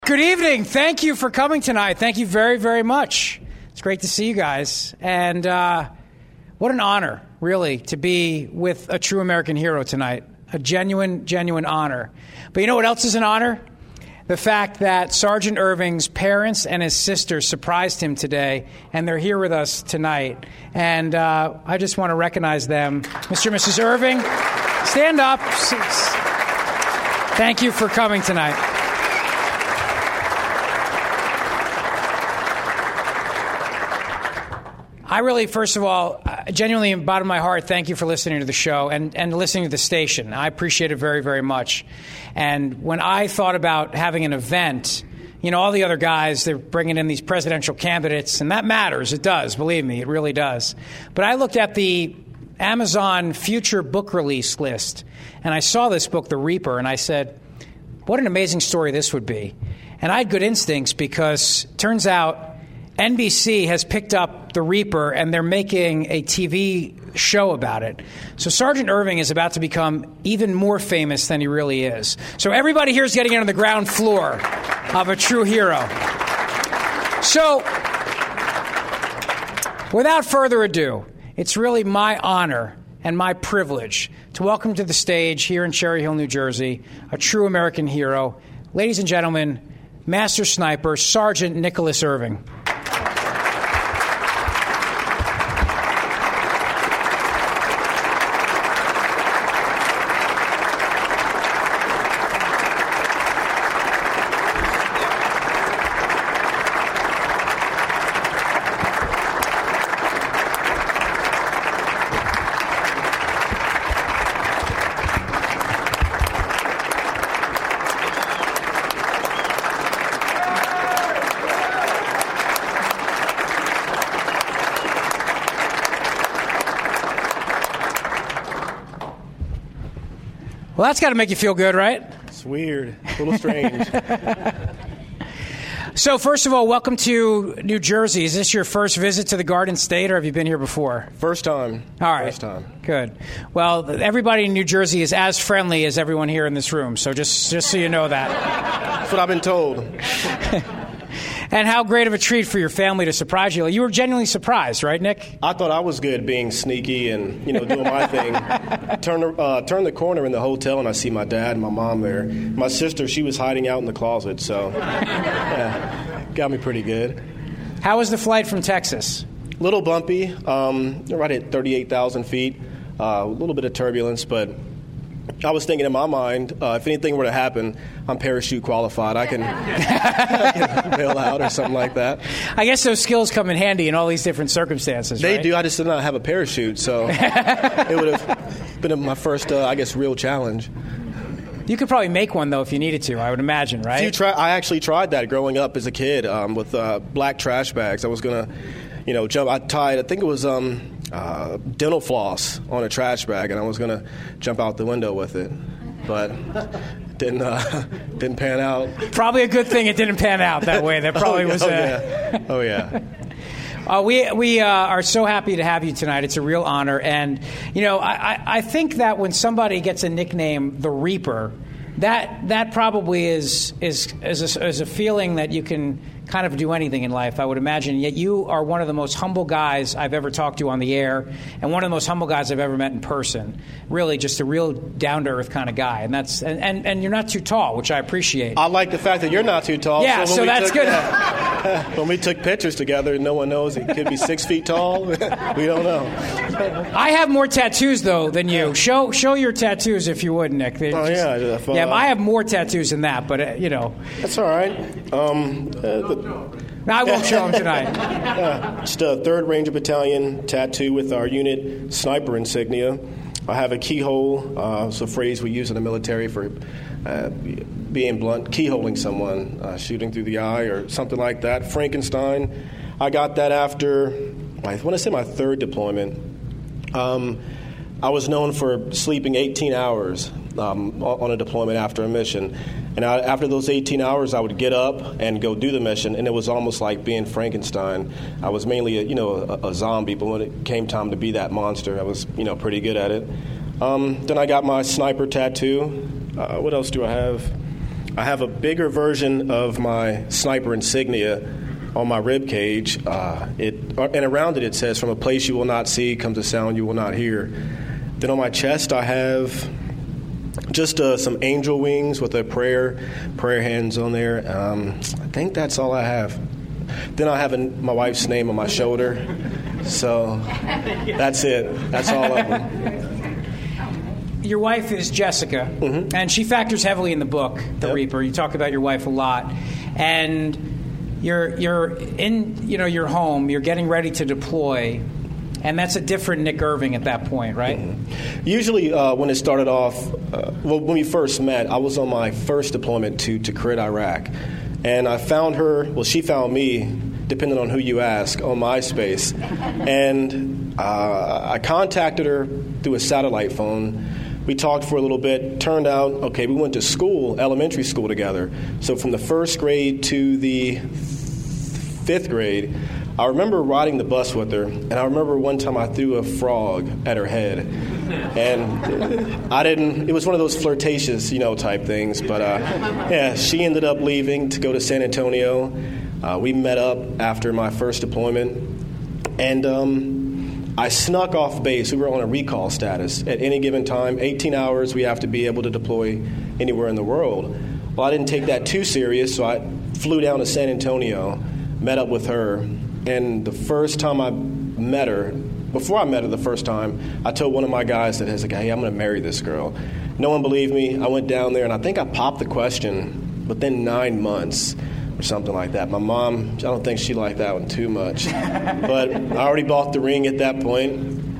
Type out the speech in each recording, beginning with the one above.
Good evening. Thank you for coming tonight. Thank you very, very much. It's great to see you guys. And what an honor, really, to be with a true American hero tonight. A genuine, genuine honor. But you know what else is an honor? The fact that Sergeant Irving's parents and his sister surprised him today, and they're here with us tonight. And I just want to recognize them. Mr. and Mrs. Irving, stand up. Thank you for coming tonight. I really, first of all, genuinely, in the bottom of my heart, thank you for listening to the show and listening to the station. I appreciate it very, very much. And when I thought about having an event, you know, all the other guys, they're bringing in these presidential candidates, and that matters. It does. Believe me, it really does. But I looked at the Amazon future book release list, and I saw this book, The Reaper, and I said, what an amazing story this would be. And I had good instincts because it turns out NBC has picked up The Reaper, and they're making a TV show about it. So Sergeant Irving is about to become even more famous than he really is. So everybody here is getting in on the ground floor of a true hero. So without further ado, it's really my honor and my privilege to welcome to the stage here in Cherry Hill, New Jersey, a true American hero. Ladies and gentlemen, Master Sniper, Sergeant Nicholas Irving. Well, that's got to make you feel good, right? It's weird. A little strange. So, first of all, welcome to New Jersey. Is this your first visit to the Garden State, or have you been here before? First time. All right. First time. Good. Well, everybody in New Jersey is as friendly as everyone here in this room, so just so you know that. That's what I've been told. And how great of a treat for your family to surprise you. You were genuinely surprised, right, Nick? I thought I was good being sneaky and, doing my thing. Turn the corner in the hotel, and I see my dad and my mom there. My sister, she was hiding out in the closet, so yeah, got me pretty good. How was the flight from Texas? Little bumpy, right at 38,000 feet. A little bit of turbulence, but I was thinking in my mind, if anything were to happen, I'm parachute qualified. I can bail out or something like that. I guess those skills come in handy in all these different circumstances, They right? do. I just did not have a parachute, so it would have been my first, real challenge. You could probably make one, though, if you needed to, I would imagine, right? I actually tried that growing up as a kid with black trash bags. I was going to, jump. I tied, I think it was dental floss on a trash bag, and I was going to jump out the window with it. But didn't pan out. Probably a good thing it didn't pan out that way. That probably was. Oh yeah. We are so happy to have you tonight. It's a real honor, and I think that when somebody gets a nickname, the Reaper, that probably is a feeling that you can kind of do anything in life, I would imagine. Yet you are one of the most humble guys I've ever talked to on the air, and one of the most humble guys I've ever met in person. Really, just a real down-to-earth kind of guy, and you're not too tall, which I appreciate. I like the fact that you're not too tall. Yeah, so that's good. When we took pictures together, no one knows he could be 6 feet tall. We don't know. I have more tattoos though than you. Show your tattoos if you would, Nick. I have more tattoos than that, but that's all right. I won't show them tonight. Just a 3rd Ranger Battalion tattoo with our unit sniper insignia. I have a keyhole. It's a phrase we use in the military for being blunt, keyholing someone, shooting through the eye or something like that. Frankenstein. I got that after, I want to say my 3rd deployment. I was known for sleeping 18 hours on a deployment after a mission. And after those 18 hours, I would get up and go do the mission, and it was almost like being Frankenstein. I was mainly a zombie, but when it came time to be that monster, I was pretty good at it. Then I got my sniper tattoo. What else do I have? I have a bigger version of my sniper insignia on my rib cage. And around it says, "From a place you will not see comes a sound you will not hear." Then on my chest I have just some angel wings with a prayer hands on there. I think that's all I have. Then I have my wife's name on my shoulder. So that's it. That's all of them. Your wife is Jessica, and she factors heavily in the book, The Reaper. You talk about your wife a lot, and you're in your home. You're getting ready to deploy, and that's a different Nick Irving at that point, right? Usually, when it started off, when we first met, I was on my first deployment to Tikrit, Iraq, and I found her. Well, she found me, depending on who you ask, on MySpace, and I contacted her through a satellite phone. We talked for a little bit. Turned out, okay, we went to school, elementary school together. So from the first grade to the fifth grade, I remember riding the bus with her, and I remember one time I threw a frog at her head. And it was one of those flirtatious, type things. But she ended up leaving to go to San Antonio. We met up after my first deployment, and I snuck off base. We were on a recall status. At any given time, 18 hours, we have to be able to deploy anywhere in the world. Well, I didn't take that too serious, so I flew down to San Antonio, met up with her, and the first time I met her, before I met her the first time, I told one of my guys that, hey, I'm going to marry this girl. No one believed me. I went down there, and I think I popped the question within 9 months. Or something like that. My mom, I don't think she liked that one too much. But I already bought the ring at that point,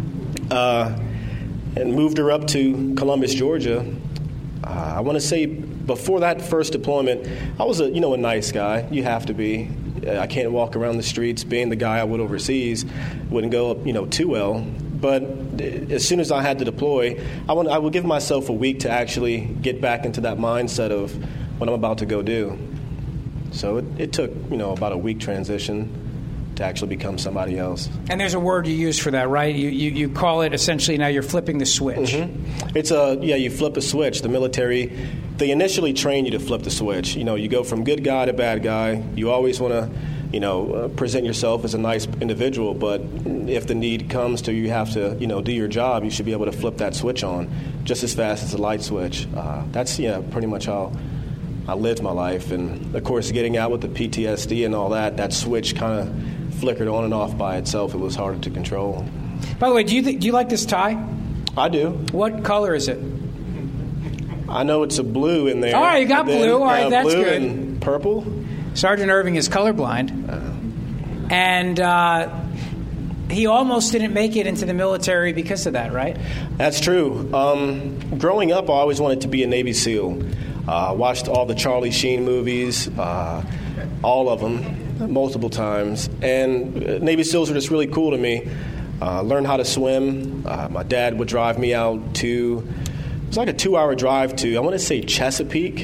and moved her up to Columbus, Georgia. I want to say before that first deployment, I was a nice guy. You have to be. I can't walk around the streets being the guy I would overseas. Wouldn't go too well. But as soon as I had to deploy, I would give myself a week to actually get back into that mindset of what I'm about to go do. So it took, about a week transition to actually become somebody else. And there's a word you use for that, right? You call it essentially now you're flipping the switch. Mm-hmm. You flip a switch. The military, they initially train you to flip the switch. You go from good guy to bad guy. You always want to, present yourself as a nice individual, but if the need comes to you have to, do your job, you should be able to flip that switch on just as fast as a light switch. That's, pretty much how I lived my life, and of course getting out with the PTSD and all that switch kind of flickered on and off by itself. It was harder to control. By the way, do you like this tie? I do. What color is it? I know it's a blue in there. All right, you got blue. All right, that's blue good. And purple. Sergeant Irving is colorblind, and he almost didn't make it into the military because of that, right? That's true. Growing up, I always wanted to be a Navy SEAL. Watched all the Charlie Sheen movies, all of them, multiple times. And Navy SEALs were just really cool to me. Learned how to swim. My dad would drive me out to, it was like a 2-hour drive to, I want to say Chesapeake,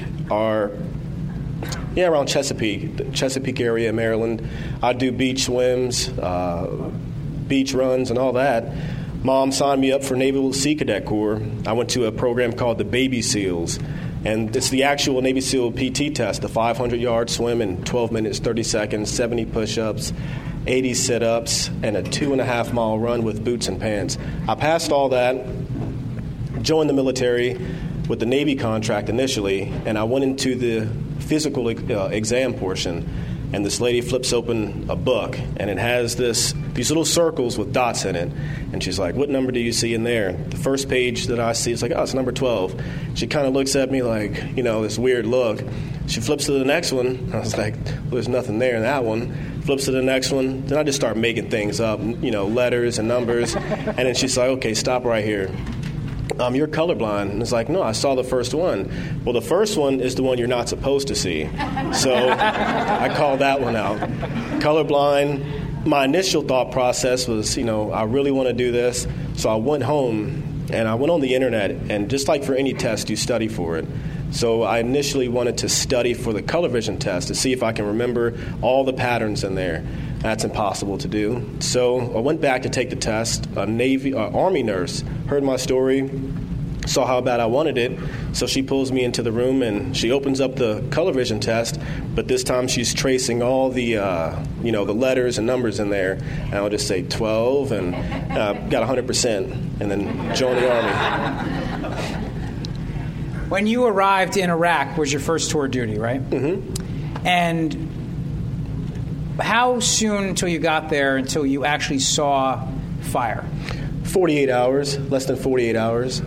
around Chesapeake, the Chesapeake area, Maryland. I'd do beach swims, beach runs, and all that. Mom signed me up for Naval Sea Cadet Corps. I went to a program called the Baby SEALs. And it's the actual Navy SEAL PT test, the 500-yard swim in 12 minutes, 30 seconds, 70 push-ups, 80 sit-ups, and a 2.5-mile run with boots and pants. I passed all that, joined the military with the Navy contract initially, and I went into the physical exam portion. And this lady flips open a book, and it has these little circles with dots in it. And she's like, "What number do you see in there?" The first page that I see is like, "Oh, it's number 12. She kind of looks at me like, this weird look. She flips to the next one. I was like, well, there's nothing there in that one. Flips to the next one. Then I just start making things up, letters and numbers. And then she's like, "Okay, stop right here. You're colorblind." And it's like, "No, I saw the first one." Well, the first one is the one you're not supposed to see. So I called that one out. Colorblind. My initial thought process was, I really want to do this. So I went home and I went on the internet, and just like for any test, you study for it. So I initially wanted to study for the color vision test to see if I can remember all the patterns in there. That's impossible to do. So I went back to take the test. Army nurse heard my story, saw how bad I wanted it, so she pulls me into the room and she opens up the color vision test, but this time she's tracing all the, the letters and numbers in there, and I'll just say 12 and got 100%, and then joined the Army. When you arrived in Iraq was your first tour of duty, right? Mm-hmm. And how soon until you got there until you actually saw fire? 48 hours, less than 48 hours.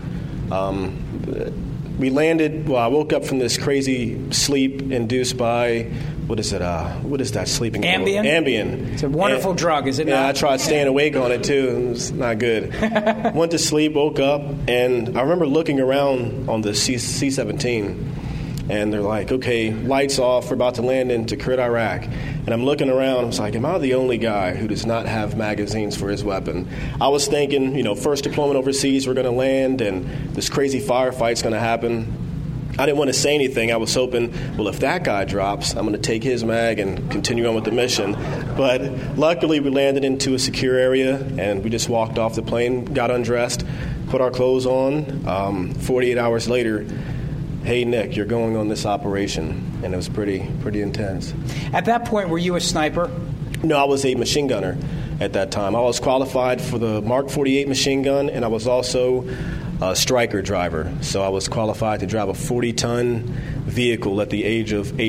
We landed, I woke up from this crazy sleep induced by, what is that sleeping? Ambien? Ambien. It's a wonderful drug, is it not? Yeah, I tried staying awake on it too, and it was not good. Went to sleep, woke up, and I remember looking around on the C-17, and they're like, okay, lights off, we're about to land into Tikrit, Iraq. And I'm looking around, I was like, am I the only guy who does not have magazines for his weapon? I was thinking, first deployment overseas, we're going to land, and this crazy firefight's going to happen. I didn't want to say anything. I was hoping, well, if that guy drops, I'm going to take his mag and continue on with the mission. But luckily, we landed into a secure area, and we just walked off the plane, got undressed, put our clothes on. 48 hours later, hey, Nick, you're going on this operation. And it was pretty intense. At that point, were you a sniper? No, I was a machine gunner at that time. I was qualified for the Mark 48 machine gun, and I was also a Stryker driver. So I was qualified to drive a 40-ton vehicle at the age of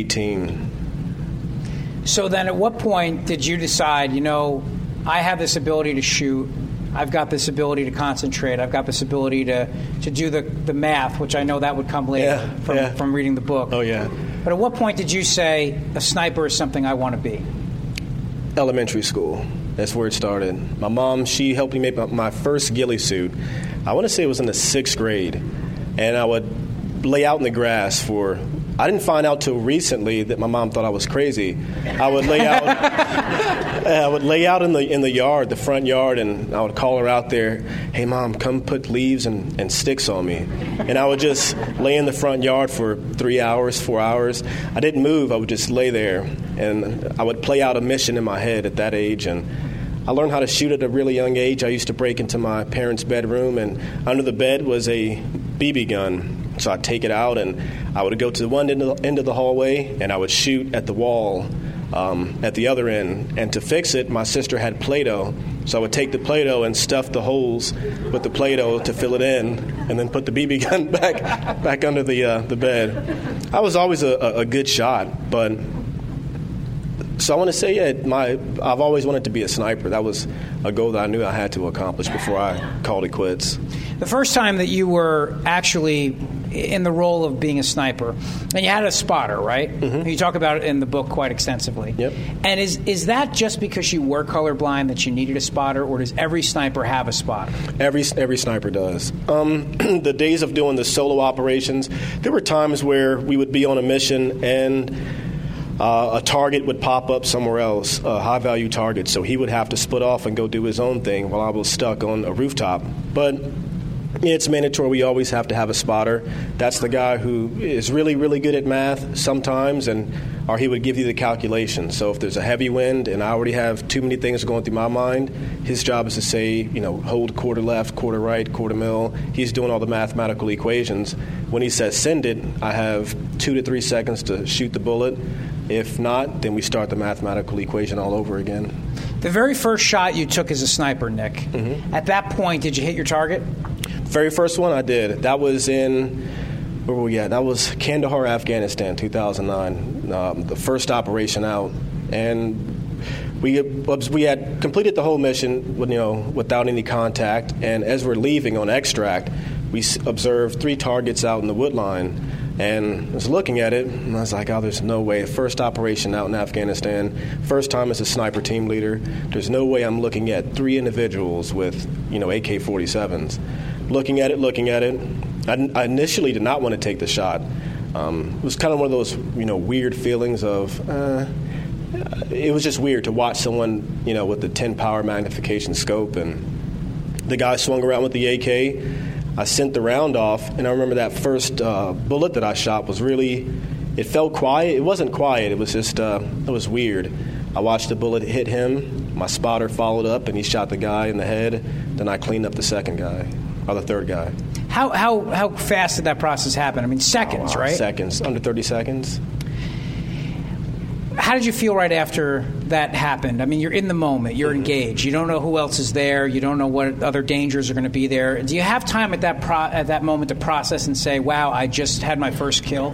18. So then at what point did you decide, I have this ability to shoot, I've got this ability to concentrate, I've got this ability to do the math, which I know that would come later from reading the book. Oh, yeah. But at what point did you say, a sniper is something I want to be? Elementary school. That's where it started. My mom, she helped me make my first ghillie suit. I want to say it was in the 6th grade. And I would lay out in the grass I didn't find out till recently that my mom thought I was crazy. I would lay out in the yard, the front yard, and I would call her out there, hey, Mom, come put leaves and sticks on me. And I would just lay in the front yard for 3 hours, 4 hours. I didn't move. I would just lay there, and I would play out a mission in my head at that age. And I learned how to shoot at a really young age. I used to break into my parents' bedroom, and under the bed was a BB gun. So I'd take it out, and I would go to the one end of the hallway, and I would shoot at the wall at the other end. And to fix it, my sister had Play-Doh. So I would take the Play-Doh and stuff the holes with the Play-Doh to fill it in, and then put the BB gun back under the bed. I was always a good shot, but... So I want to say, I've always wanted to be a sniper. That was a goal that I knew I had to accomplish before I called it quits. The first time that you were actually in the role of being a sniper, and you had a spotter, right? Mm-hmm. You talk about it in the book quite extensively. Yep. And is that just because you were colorblind that you needed a spotter, or does every sniper have a spotter? Every sniper does. The days of doing the solo operations, there were times where we would be on a mission and... a target would pop up somewhere else, a high-value target, so he would have to split off and go do his own thing while I was stuck on a rooftop. But it's mandatory. We always have to have a spotter. That's the guy who is really, really good at math sometimes, or he would give you the calculation. So if there's a heavy wind and I already have too many things going through my mind, his job is to say, hold quarter left, quarter right, quarter middle. He's doing all the mathematical equations. When he says send it, I have 2 to 3 seconds to shoot the bullet. If not, then we start the mathematical equation all over again. The very first shot you took as a sniper, Nick, mm-hmm. At that point, did you hit your target? Very first one I did. That was where were we at? That was Kandahar, Afghanistan, 2009, the first operation out. And we had completed the whole mission without any contact. And as we're leaving on extract, we observed 3 targets out in the wood line. And I was looking at it, and I was like, there's no way. First operation out in Afghanistan, first time as a sniper team leader, there's no way I'm looking at 3 individuals with, AK-47s. Looking at it. I initially did not want to take the shot. It was kind of one of those, weird feelings of, it was just weird to watch someone, with the 10 power magnification scope, and the guy swung around with the AK. I sent the round off, and I remember that first bullet that I shot was it felt quiet. It wasn't quiet. It was just, it was weird. I watched the bullet hit him. My spotter followed up, and he shot the guy in the head. Then I cleaned up the second guy, or the third guy. How fast did that process happen? I mean, seconds, right? Seconds, under 30 seconds. How did you feel right after that happened? I mean, you're in the moment. You're engaged. You don't know who else is there. You don't know what other dangers are going to be there. Do you have time at that moment to process and say, wow, I just had my first kill?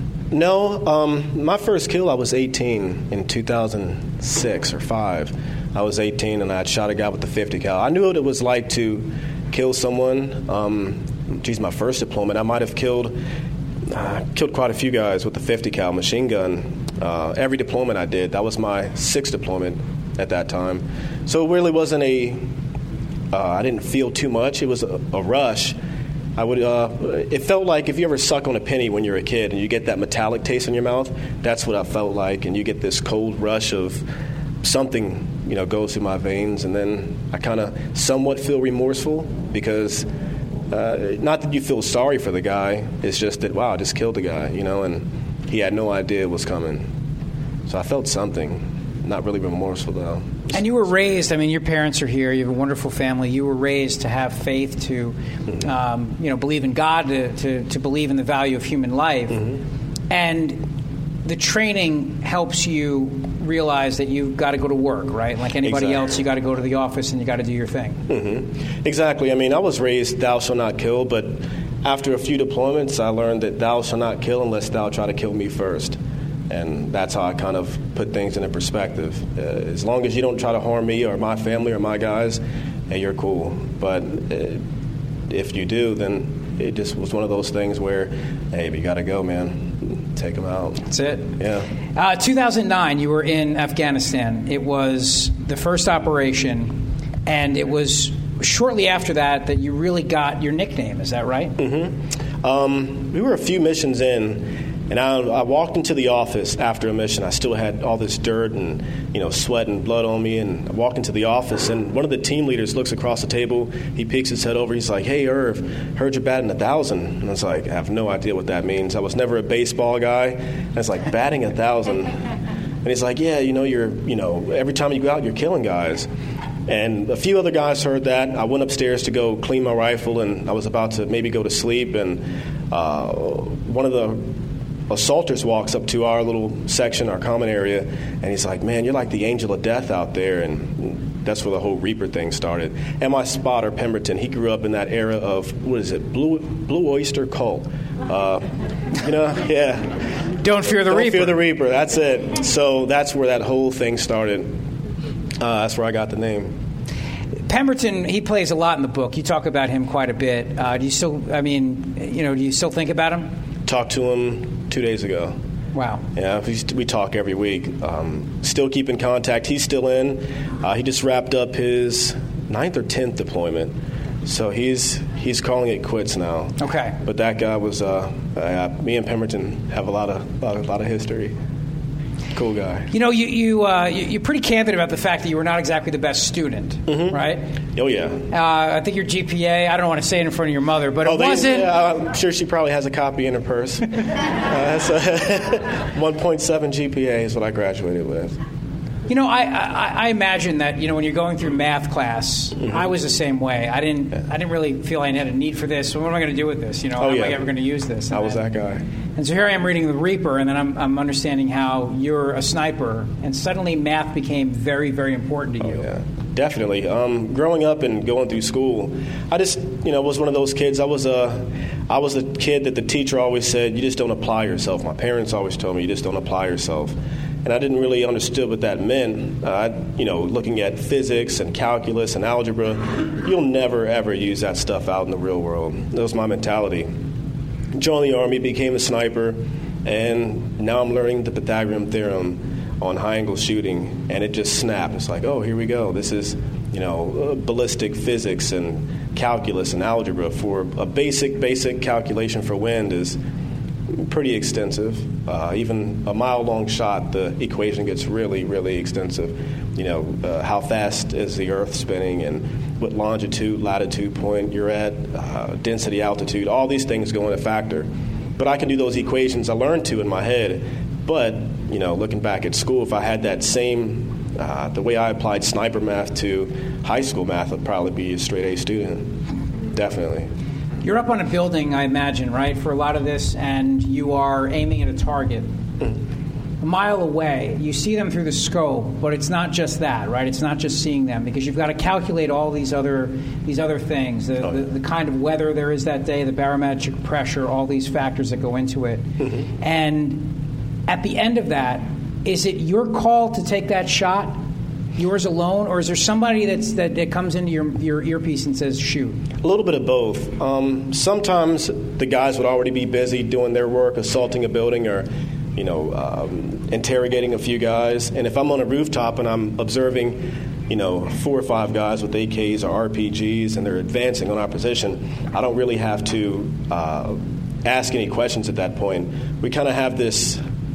No. My first kill, I was 18 in 2006 or 5. I was 18, and I had shot a guy with the 50 cal. I knew what it was like to kill someone. My first deployment, I might have killed quite a few guys with the 50 cal machine gun. Every deployment I did, that was my 6th deployment at that time. So it really wasn't I didn't feel too much. It was a rush. It felt like if you ever suck on a penny when you're a kid and you get that metallic taste in your mouth, that's what I felt like. And you get this cold rush of something, goes through my veins. And then I kind of somewhat feel remorseful because not that you feel sorry for the guy. It's just that, wow, I just killed the guy, and he had no idea it was coming. So I felt something, not really remorseful, though. And you were raised, your parents are here, you have a wonderful family. You were raised to have faith, to believe in God, to believe in the value of human life. Mm-hmm. And the training helps you realize that you've got to go to work, right? Like anybody else, you got to go to the office and you got to do your thing. Mm-hmm. Exactly. I was raised, thou shalt not kill, but after a few deployments, I learned that thou shalt not kill unless thou try to kill me first. And that's how I kind of put things into perspective. As long as you don't try to harm me or my family or my guys, hey, you're cool. But if you do, then it just was one of those things where, hey, we got to go, man. Take them out. That's it. Yeah. 2009, you were in Afghanistan. It was the first operation, and it was shortly after that you really got your nickname. Is that right? Mm-hmm. We were a few missions in. And I walked into the office after a mission. I still had all this dirt and, sweat and blood on me. And I walked into the office, and one of the team leaders looks across the table. He peeks his head over. He's like, "Hey, Irv, heard you're batting 1,000." And I was like, I have no idea what that means. I was never a baseball guy. And it's like, batting 1,000. And he's like, "Yeah, you're, every time you go out, you're killing guys." And a few other guys heard that. I went upstairs to go clean my rifle, and I was about to maybe go to sleep. And one of the assaulters walks up to our little section, our common area, and he's like, "Man, you're like the angel of death out there." And that's where the whole Reaper thing started. And my spotter, Pemberton, he grew up in that era of, Blue Oyster Cult. Yeah. Don't fear the Reaper. Don't fear the Reaper, that's it. So that's where that whole thing started. That's where I got the name. Pemberton, he plays a lot in the book. You talk about him quite a bit. Do you still, do you still think about him? Talked to him 2 days ago. Wow. Yeah, we talk every week. Still keep in contact. He's still in. He just wrapped up his 9th or 10th deployment. So he's calling it quits now. Okay. But that guy was me and Pemberton have a lot of history. Cool guy. You're pretty candid about the fact that you were not exactly the best student, right? Oh, yeah. I think your GPA, I don't want to say it in front of your mother, but it wasn't... Yeah, I'm sure she probably has a copy in her purse. 1.7 GPA is what I graduated with. I imagine that, when you're going through math class, I was the same way. I didn't really feel I had a need for this. So what am I going to do with this? How am I ever going to use this? I was that guy. And so here I am reading The Reaper, and then I'm understanding how you're a sniper, and suddenly math became very, very important to you. Oh, yeah. Definitely. Growing up and going through school, I just, was one of those kids. I was a kid that the teacher always said, you just don't apply yourself. My parents always told me, you just don't apply yourself. And I didn't really understand what that meant. Looking at physics and calculus and algebra, you'll never, ever use that stuff out in the real world. That was my mentality. Joined the Army, became a sniper, and now I'm learning the Pythagorean theorem on high-angle shooting, and it just snapped. It's like, oh, here we go. This is, ballistic physics and calculus and algebra. For a basic calculation for wind is pretty extensive. Even a mile-long shot, the equation gets really, really extensive. How fast is the Earth spinning and what longitude, latitude point you're at, density, altitude, all these things go into factor. But I can do those equations I learned to in my head. But, looking back at school, if I had that same, the way I applied sniper math to high school math, I'd probably be a straight A student. Definitely. You're up on a building, I imagine, right, for a lot of this, and you are aiming at a target. A mile away, you see them through the scope, but it's not just that, right? It's not just seeing them, because you've got to calculate all these other things, the kind of weather there is that day, the barometric pressure, all these factors that go into it. Mm-hmm. And at the end of that, is it your call to take that shot, yours alone, or is there somebody that comes into your earpiece and says, shoot? A little bit of both. Sometimes the guys would already be busy doing their work, assaulting a building or interrogating a few guys. And if I'm on a rooftop and I'm observing, 4 or 5 guys with AKs or RPGs and they're advancing on our position, I don't really have to ask any questions at that point. We kind of have this,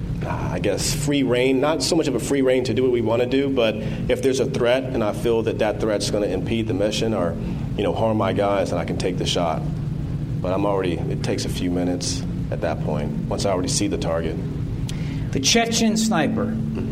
free reign, not so much of a free reign to do what we want to do, but if there's a threat and I feel that threat's going to impede the mission or, harm my guys, then I can take the shot. But it takes a few minutes at that point, once I already see the target. The Chechen sniper.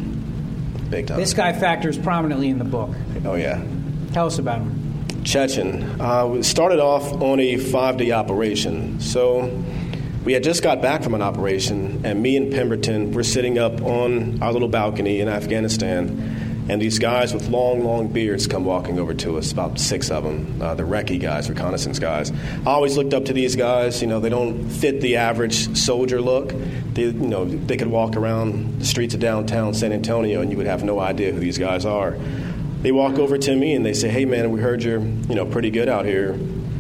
Big time. This guy factors prominently in the book. Oh, yeah. Tell us about him. Chechen. We started off on a 5-day operation. So we had just got back from an operation, and me and Pemberton were sitting up on our little balcony in Afghanistan, and these guys with long, long beards come walking over to us, about 6 of them. The recce guys, reconnaissance guys. I always looked up to these guys. They don't fit the average soldier look. They could walk around the streets of downtown San Antonio, and you would have no idea who these guys are. They walk over to me, and they say, hey, man, we heard you're pretty good out here.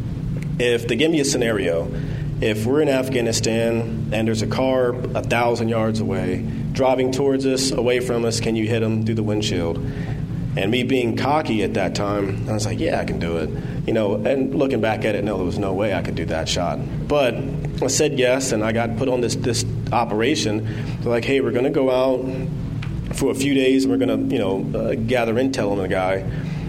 If they give me a scenario, if we're in Afghanistan and there's a car 1,000 yards away, driving towards us, away from us, can you hit them through the windshield? And me being cocky at that time, I was like, yeah, I can do it. And looking back at it, no, there was no way I could do that shot. But I said yes, and I got put on this operation. They're like, hey, we're going to go out for a few days, and we're going to, gather intel on the guy,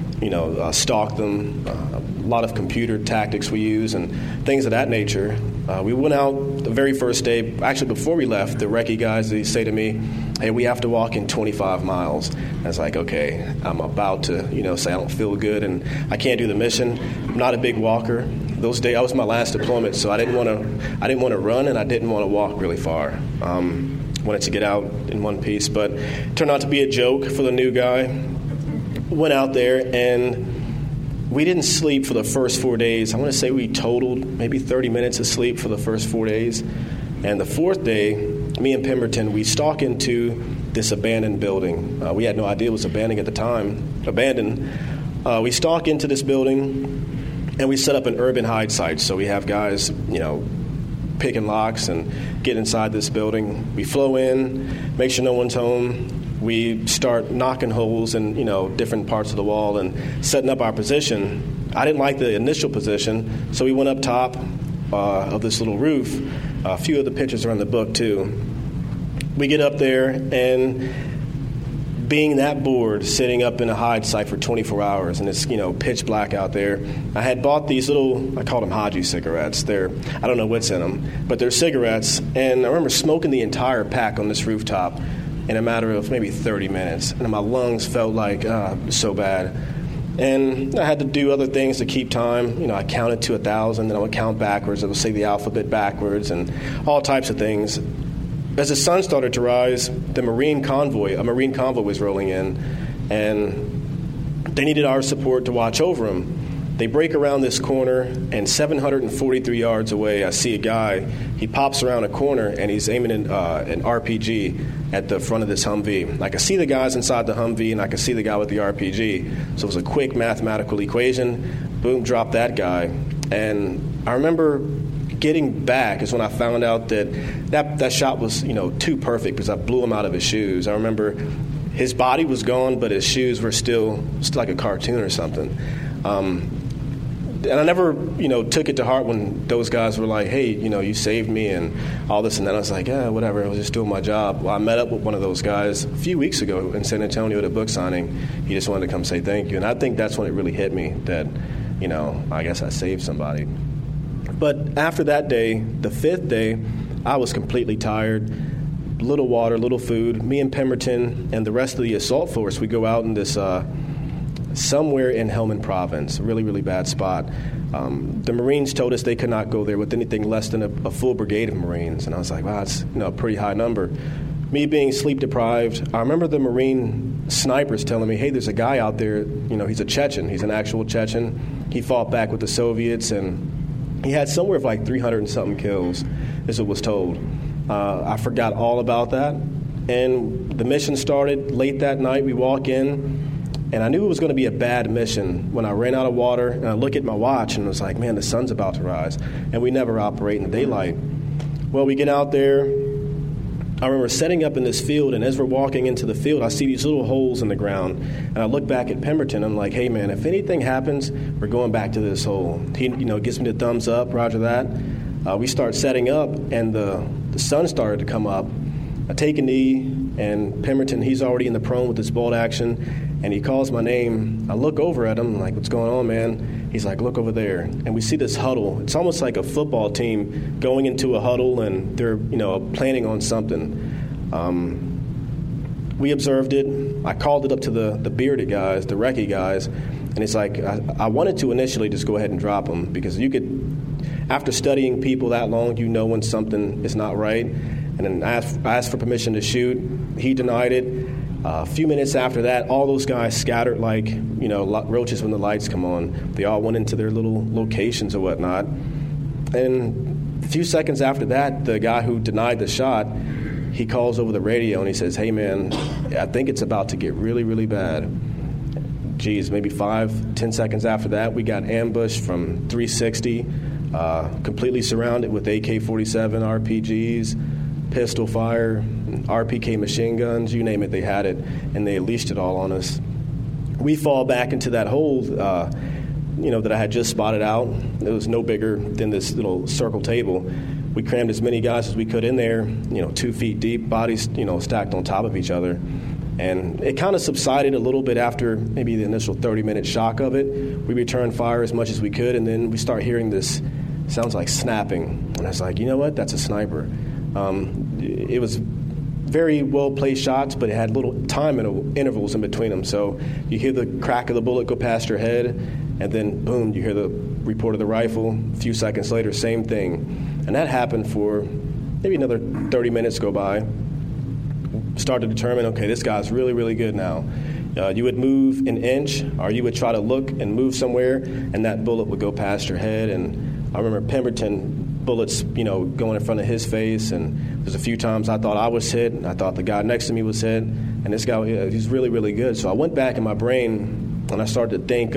stalk them, a lot of computer tactics we use and things of that nature. We went out the very first day. Actually, before we left, the recce guys, they say to me, hey, we have to walk in 25 miles. And I was like, okay, I'm about to, say I don't feel good and I can't do the mission. I'm not a big walker. Those days, I was my last deployment, so I didn't want to run and I didn't want to walk really far. Wanted to get out in one piece, but it turned out to be a joke for the new guy. Went out there and we didn't sleep for the first 4 days. I want to say we totaled maybe 30 minutes of sleep for the first 4 days. And the 4th day, me and Pemberton, we stalk into this abandoned building. We had no idea it was abandoned at the time. We stalk into this building, and we set up an urban hide site. So we have guys, picking locks and get inside this building. We flow in, make sure no one's home. We start knocking holes in, different parts of the wall and setting up our position. I didn't like the initial position, so we went up top of this little roof. A few of the pictures are in the book, too. We get up there, and being that bored, sitting up in a hide site for 24 hours, and it's, pitch black out there, I had bought these little, I call them Haji cigarettes. I don't know what's in them, but they're cigarettes, and I remember smoking the entire pack on this rooftop in a matter of maybe 30 minutes, and my lungs felt like so bad. And I had to do other things to keep time. I counted to 1,000, then I would count backwards. I would say the alphabet backwards and all types of things. As the sun started to rise, a Marine convoy was rolling in, and they needed our support to watch over them. They break around this corner, and 743 yards away, I see a guy. He pops around a corner, and he's aiming an RPG at the front of this Humvee. I can see the guys inside the Humvee, and I can see the guy with the RPG. So it was a quick mathematical equation. Boom, drop that guy. And I remember getting back is when I found out that shot was, too perfect because I blew him out of his shoes. I remember his body was gone, but his shoes were still like a cartoon or something. And I never, took it to heart when those guys were like, hey, you saved me and all this and that. I was like, yeah, whatever. I was just doing my job. Well, I met up with one of those guys a few weeks ago in San Antonio at a book signing. He just wanted to come say thank you. And I think that's when it really hit me that, I guess I saved somebody. But after that day, the 5th day, I was completely tired. Little water, little food. Me and Pemberton and the rest of the assault force, we go out in this somewhere in Helmand Province, really, really bad spot. The Marines told us they could not go there with anything less than a full brigade of Marines, and I was like, wow, that's a pretty high number. Me being sleep deprived, I remember the Marine snipers telling me, hey, there's a guy out there, he's a Chechen, he's an actual Chechen. He fought back with the Soviets, and he had somewhere of like 300 and something kills, as it was told. I forgot all about that, and the mission started late that night. We walk in, and I knew it was going to be a bad mission when I ran out of water, and I look at my watch, and I was like, man, the sun's about to rise, and we never operate in the daylight. Well, we get out there. I remember setting up in this field, and as we're walking into the field, I see these little holes in the ground, and I look back at Pemberton. I'm like, hey, man, if anything happens, we're going back to this hole. He, gives me the thumbs up, roger that. We start setting up, and the sun started to come up. I take a knee, and Pemberton, he's already in the prone with his bolt action, and he calls my name. I look over at him, like, what's going on, man? He's like, look over there. And we see this huddle. It's almost like a football team going into a huddle, and they're, planning on something. We observed it. I called it up to the bearded guys, the recce guys, and it's like, I wanted to initially just go ahead and drop them, because you could, after studying people that long, when something is not right. And then I asked for permission to shoot. He denied it. A few minutes after that, all those guys scattered like, roaches when the lights come on. They all went into their little locations or whatnot. And a few seconds after that, the guy who denied the shot, he calls over the radio and he says, hey, man, I think it's about to get really, really bad. Geez, maybe 5-10 seconds after that, we got ambushed from 360, completely surrounded with AK-47 RPGs, pistol fire, RPK machine guns, you name it, they had it, and they unleashed it all on us. We fall back into that hole, that I had just spotted out. It was no bigger than this little circle table. We crammed as many guys as we could in there, 2 feet deep, bodies, stacked on top of each other. And it kind of subsided a little bit after maybe the initial 30-minute shock of it. We returned fire as much as we could, and then we start hearing this, sounds like snapping. And I was like, you know what, that's a sniper. It was very well-placed shots, but it had little time intervals in between them. So you hear the crack of the bullet go past your head, and then, boom, you hear the report of the rifle. A few seconds later, same thing. And that happened for maybe another 30 minutes go by. Start to determine, okay, this guy's really, really good now. You would move an inch, or you would try to look and move somewhere, and that bullet would go past your head. And I remember Pemberton, bullets, going in front of his face, and there's a few times I thought I was hit, and I thought the guy next to me was hit, and this guy, he's really, really good. So I went back in my brain, and I started to think,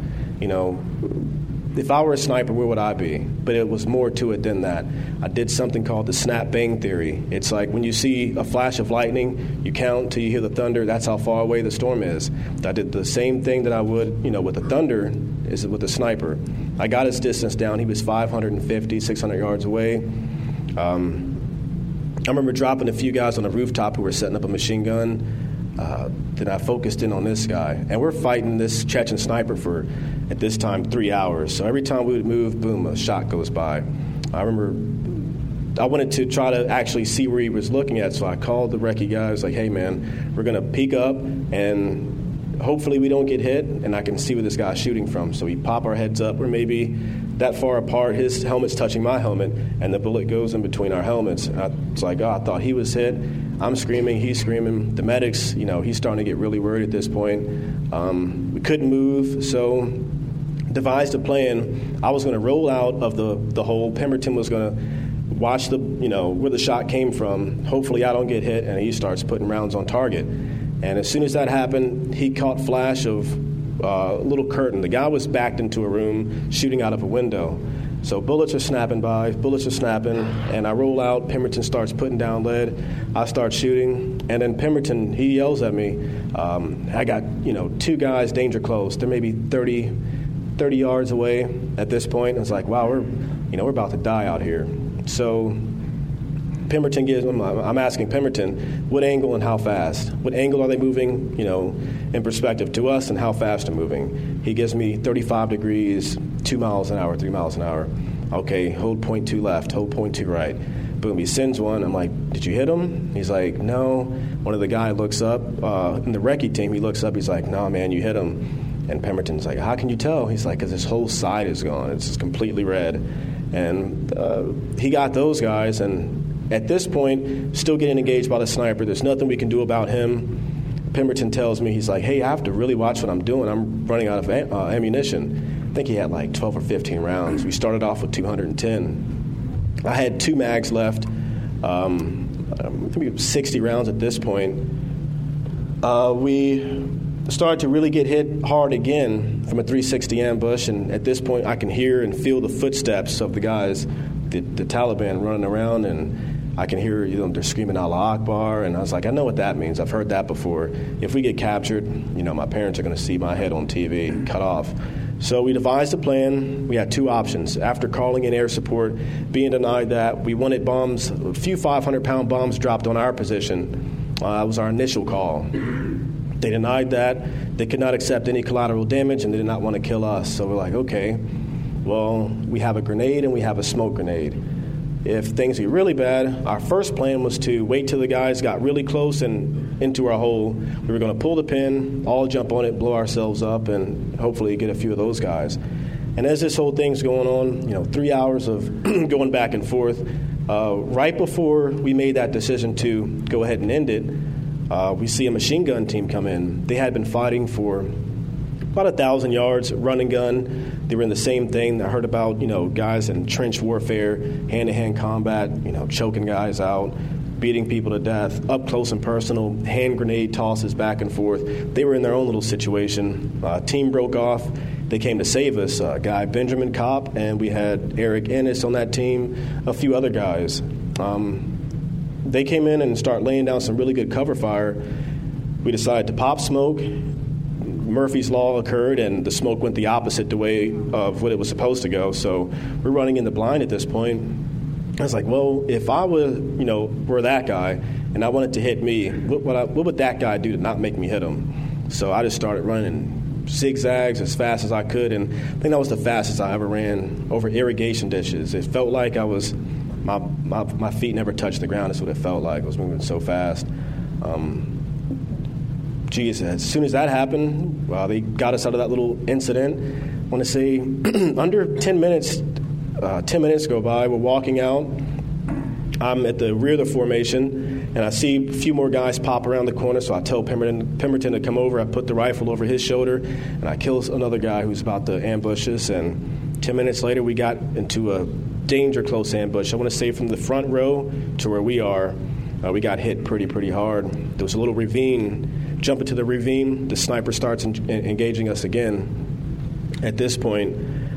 if I were a sniper, where would I be? But it was more to it than that. I did something called the snap bang theory. It's like when you see a flash of lightning, you count till you hear the thunder. That's how far away the storm is. I did the same thing that I would, with the thunder, is with the sniper. I got his distance down. He was 550, 600 yards away. I remember dropping a few guys on the rooftop who were setting up a machine gun. Then I focused in on this guy. And we're fighting this Chechen sniper for, at this time, 3 hours. So every time we would move, boom, a shot goes by. I remember I wanted to try to actually see where he was looking at, so I called the recce guy. I was like, hey, man, we're going to peek up, and hopefully we don't get hit, and I can see where this guy's shooting from. So we pop our heads up. We're maybe that far apart. His helmet's touching my helmet, and the bullet goes in between our helmets. It's like, I thought he was hit. I'm screaming, he's screaming. The medics, he's starting to get really worried at this point. We couldn't move, so devised a plan. I was going to roll out of the hole. Pemberton was going to watch where the shot came from. Hopefully I don't get hit, and he starts putting rounds on target. And as soon as that happened, he caught flash of a little curtain. The guy was backed into a room, shooting out of a window. So bullets are snapping by, and I roll out. Pemberton starts putting down lead. I start shooting, and then Pemberton, he yells at me. I got, 2 guys danger close. They're maybe 30 yards away at this point. I was like, wow, we're about to die out here. So Pemberton I'm asking Pemberton, what angle and how fast? What angle are they moving, in perspective to us, and how fast they're moving? He gives me 35 degrees, 2 miles an hour, 3 miles an hour. Okay, hold 0.2 left, hold 0.2 right. Boom, he sends one. I'm like, did you hit him? He's like, no. One of the guys looks up, in the recce team, he looks up, he's like, no, man, you hit him. And Pemberton's like, how can you tell? He's like, because his whole side is gone. It's just completely red. And he got those guys, and at this point, still getting engaged by the sniper. There's nothing we can do about him. Pemberton tells me, he's like, hey, I have to really watch what I'm doing. I'm running out of ammunition. I think he had like 12 or 15 rounds. We started off with 210. I had 2 mags left, maybe 60 rounds at this point. We started to really get hit hard again from a 360 ambush, and at this point I can hear and feel the footsteps of the guys, the Taliban running around, and I can hear they're screaming Allah Akbar, and I was like, I know what that means. I've heard that before. If we get captured, my parents are going to see my head on TV cut off. So we devised a plan. We had 2 options. After calling in air support, being denied that, we wanted bombs, a few 500-pound bombs dropped on our position. That was our initial call. They denied that. They could not accept any collateral damage, and they did not want to kill us. So we're like, okay, well, we have a grenade and we have a smoke grenade. If things get really bad, our first plan was to wait till the guys got really close and into our hole. We were going to pull the pin, all jump on it, blow ourselves up, and hopefully get a few of those guys. And as this whole thing's going on, 3 hours of going back and forth, right before we made that decision to go ahead and end it, we see a machine gun team come in. They had been fighting for about 1,000 yards, run and gun. They were in the same thing. I heard about, guys in trench warfare, hand-to-hand combat, choking guys out, beating people to death, up close and personal, hand grenade tosses back and forth. They were in their own little situation. Team broke off. They came to save us. Guy Benjamin Kopp, and we had Eric Ennis on that team, a few other guys. They came in and started laying down some really good cover fire. We decided to pop smoke. Murphy's Law occurred, and the smoke went the opposite way of what it was supposed to go. So we're running in the blind at this point. I was like, well, if I were that guy and I wanted to hit me, what would that guy do to not make me hit him? So I just started running zigzags as fast as I could, and I think that was the fastest I ever ran over irrigation dishes. It felt like I was... My feet never touched the ground. That's what it felt like. I was moving so fast. As soon as that happened, they got us out of that little incident. I want to say under 10 minutes, 10 minutes go by. We're walking out. I'm at the rear of the formation, and I see a few more guys pop around the corner, so I tell Pemberton to come over. I put the rifle over his shoulder, and I kill another guy who's about to ambush us, and 10 minutes later, we got into a danger close ambush. I want to say from the front row to where we are, we got hit pretty hard. There was a little ravine. Jump into the ravine, the sniper starts engaging us again. At this point,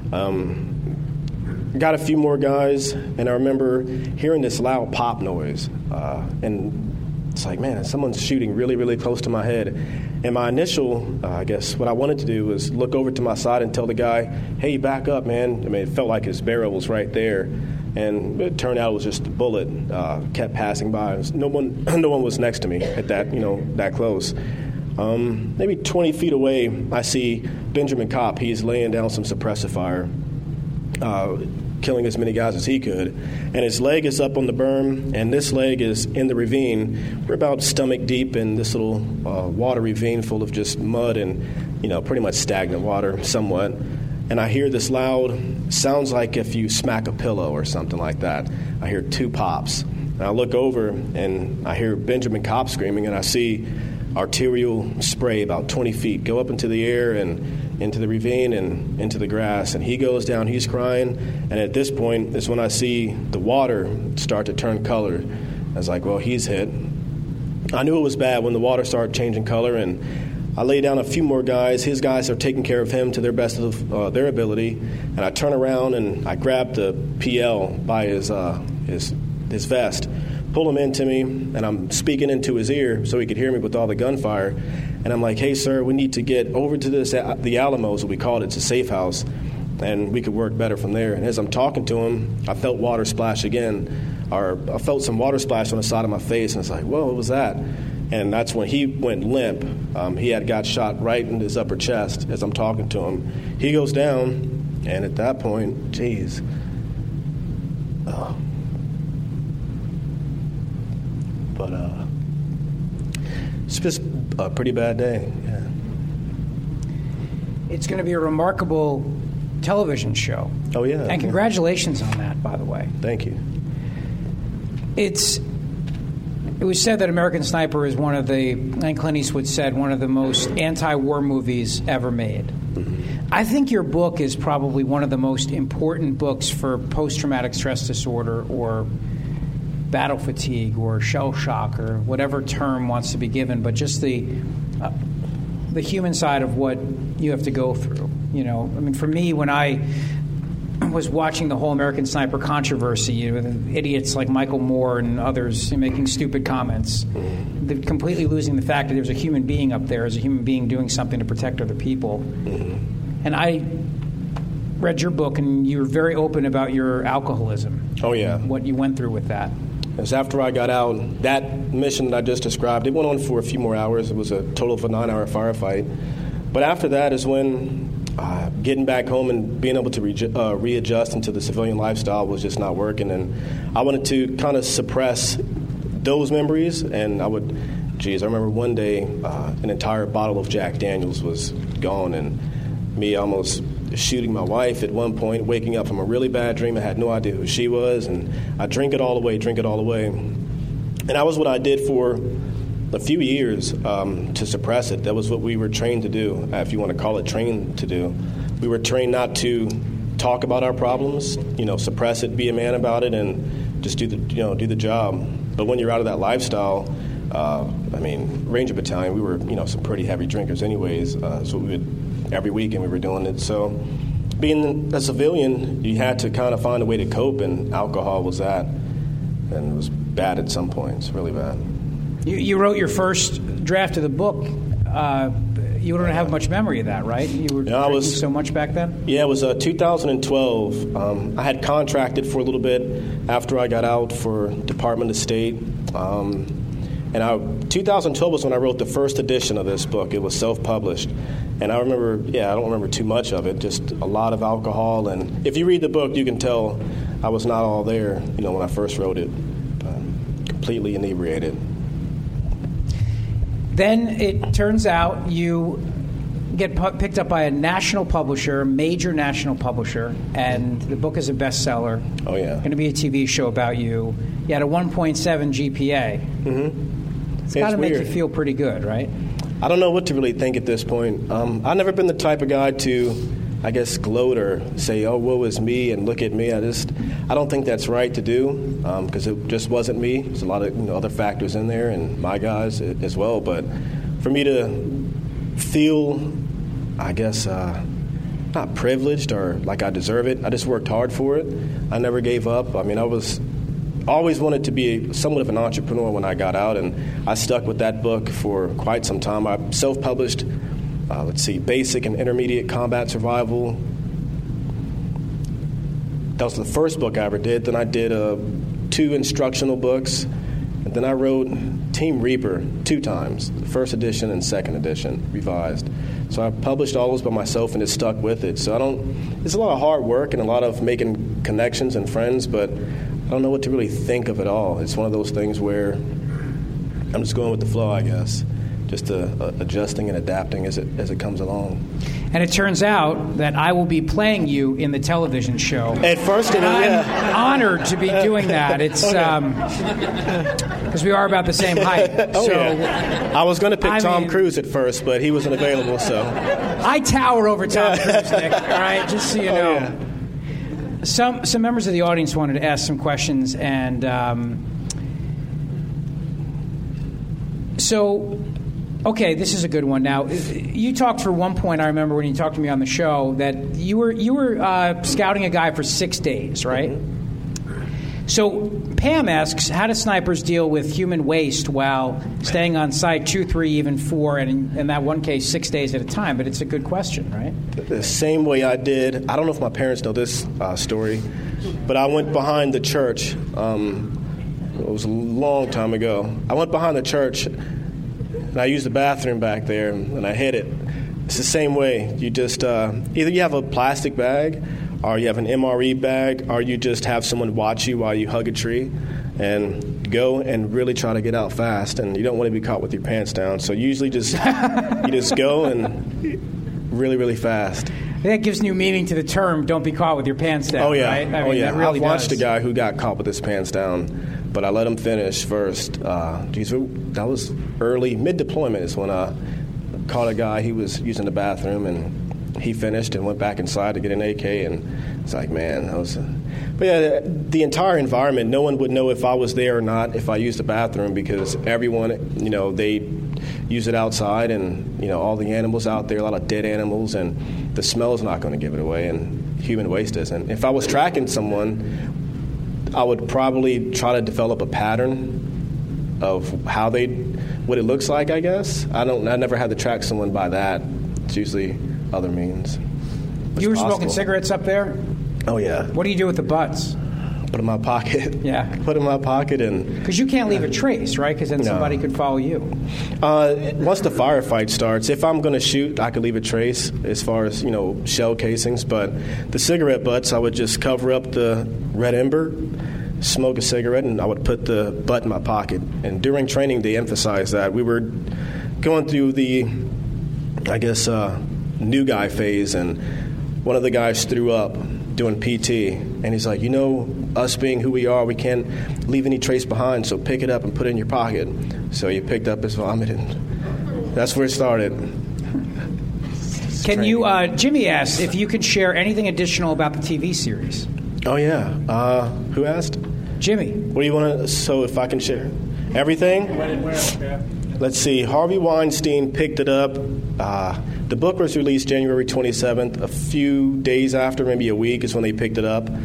got a few more guys, and I remember hearing this loud pop noise. And it's like, man, someone's shooting really close to my head. And my initial, what I wanted to do was look over to my side and tell the guy, hey, back up, man. I mean, it felt like his barrel was right there. And it turned out it was just a bullet kept passing by. No one was next to me at that, that close. Maybe 20 feet away, I see Benjamin Kopp. He's laying down some suppressive fire, killing as many guys as he could. And his leg is up on the berm, and this leg is in the ravine. We're about stomach deep in this little water ravine full of just mud and, pretty much stagnant water somewhat. And I hear this loud, sounds like if you smack a pillow or something like that. I hear 2 pops. And I look over, and I hear Benjamin Kopp screaming, and I see arterial spray about 20 feet go up into the air and into the ravine and into the grass. And he goes down, he's crying. And at this point is when I see the water start to turn color. I was like, well, he's hit. I knew it was bad when the water started changing color, and I lay down a few more guys. His guys are taking care of him to their best of their ability. And I turn around and I grab the PL by his vest, pull him into me, and I'm speaking into his ear so he could hear me with all the gunfire. And I'm like, hey, sir, we need to get over to the Alamos, what we called it. It's a safe house, and we could work better from there. And as I'm talking to him, I felt water splash again, or I felt some water splash on the side of my face, and it's like, whoa, what was that? And that's when he went limp. He had got shot right in his upper chest as I'm talking to him. He goes down, and at that point, geez. It's just a pretty bad day. Yeah. it's going to be a remarkable television show. Oh, yeah. And congratulations on that, by the way. Thank you. It was said that American Sniper is one of the, and Clint Eastwood said, one of the most anti-war movies ever made. Mm-hmm. I think your book is probably one of the most important books for post-traumatic stress disorder or battle fatigue or shell shock or whatever term wants to be given, but just the human side of what you have to go through. You know, I mean, for me, when I was watching the whole American Sniper controversy, you know, the idiots like Michael Moore and others making stupid comments, completely losing the fact that there's a human being up there as a human being doing something to protect other people. Mm-hmm. And I read your book, and you were very open about your alcoholism. Oh, yeah. What you went through with that. It was after I got out, that mission that I just described, it went on for a few more hours. It was a total of a 9-hour firefight. But after that is when getting back home and being able to readjust into the civilian lifestyle was just not working. And I wanted to kind of suppress those memories. And I remember one day an entire bottle of Jack Daniels was gone, and me almost shooting my wife at one point, waking up from a really bad dream. I had no idea who she was, and I drink it all away. And that was what I did for a few years to suppress it. That was what we were trained to do, if you want to call it trained to do. We were trained not to talk about our problems, suppress it, be a man about it, and just do the job. But when you're out of that lifestyle, Ranger Battalion, we were some pretty heavy drinkers anyways. So we would every weekend we were doing it. So being a civilian, you had to kind of find a way to cope, and alcohol was that. And it was bad at some points, really bad. You wrote your first draft of the book. You don't have much memory of that, right? You were drinking so much back then? Yeah, it was 2012. I had contracted for a little bit after I got out for Department of State. 2012 was when I wrote the first edition of this book. It was self-published. And I remember, I don't remember too much of it, just a lot of alcohol. And if you read the book, you can tell I was not all there, when I first wrote it. Completely inebriated. Then it turns out you get picked up by a national publisher, a major national publisher, and the book is a bestseller. Oh, yeah. Going to be a TV show about you. You had a 1.7 GPA. Mm-hmm. It's got to make you feel pretty good, right? I don't know what to really think at this point. I've never been the type of guy to, gloat or say, oh, woe is me, and look at me. I don't think that's right to do, because it just wasn't me. There's a lot of other factors in there, and my guys as well. But for me to feel, not privileged or like I deserve it, I just worked hard for it. I never gave up. I always wanted to be somewhat of an entrepreneur when I got out, and I stuck with that book for quite some time. I self-published, Basic and Intermediate Combat Survival. That was the first book I ever did. Then I did 2 instructional books, and then I wrote Team Reaper 2 times, the first edition and second edition, revised. So I published all those by myself and just stuck with it. So it's a lot of hard work and a lot of making connections and friends, but I don't know what to really think of it all. It's one of those things where I'm just going with the flow, I guess, just adjusting and adapting as it comes along. And it turns out that I will be playing you in the television show. At first, I'm honored to be doing that. It's because we are about the same height. I was going to pick Tom Cruise at first, but he wasn't available. So I tower over Tom Cruise, Nick. All right, just so you know. Yeah. Some members of the audience wanted to ask some questions, and okay, this is a good one. Now, you talked for one point, I remember when you talked to me on the show, that you were scouting a guy for 6 days, right? Mm-hmm. So Pam asks, how do snipers deal with human waste while staying on site 2, 3, even 4, and in that one case, 6 days at a time? But it's a good question, right? The same way I did. I don't know if my parents know this story, but I went behind the church. It was a long time ago. I went behind the church, and I used the bathroom back there, and I hid it. It's the same way. You just either you have a plastic bag, or you have an MRE bag, or you just have someone watch you while you hug a tree and go and really try to get out fast. And you don't want to be caught with your pants down. So usually you just go and really, really fast. That gives new meaning to the term "don't be caught with your pants down." Oh yeah, right? That really I've watched does. a guy who got caught with his pants down, but I let him finish first. That was early, mid-deployment is when I caught a guy. He was using the bathroom, and he finished and went back inside to get an AK, and it's like, man, that was. But yeah, the entire environment, no one would know if I was there or not if I used the bathroom, because everyone, they use it outside, and all the animals out there, a lot of dead animals, and the smell is not going to give it away, and human waste isn't. If I was tracking someone, I would probably try to develop a pattern of what it looks like, I guess. I never had to track someone by that. It's usually other means. You were smoking cigarettes up there? Oh, yeah. What do you do with the butts? Put in my pocket. Yeah. Put in my pocket and... Because you can't leave a trace, right? Because then somebody could follow you. Once the firefight starts, if I'm going to shoot, I could leave a trace as far as, shell casings. But the cigarette butts, I would just cover up the red ember, smoke a cigarette, and I would put the butt in my pocket. And during training, they emphasized that. We were going through the, new guy phase, and one of the guys threw up doing PT, and he's like, us being who we are, we can't leave any trace behind, so pick it up and put it in your pocket. So he picked up his vomit, and that's where it started. Can you, Jimmy asked if you could share anything additional about the TV series. Oh, yeah. Who asked? Jimmy. What do you want to, so if I can share? Everything? Let's see. Harvey Weinstein picked it up. The book was released January 27th. A few days after, maybe a week, is when they picked it up.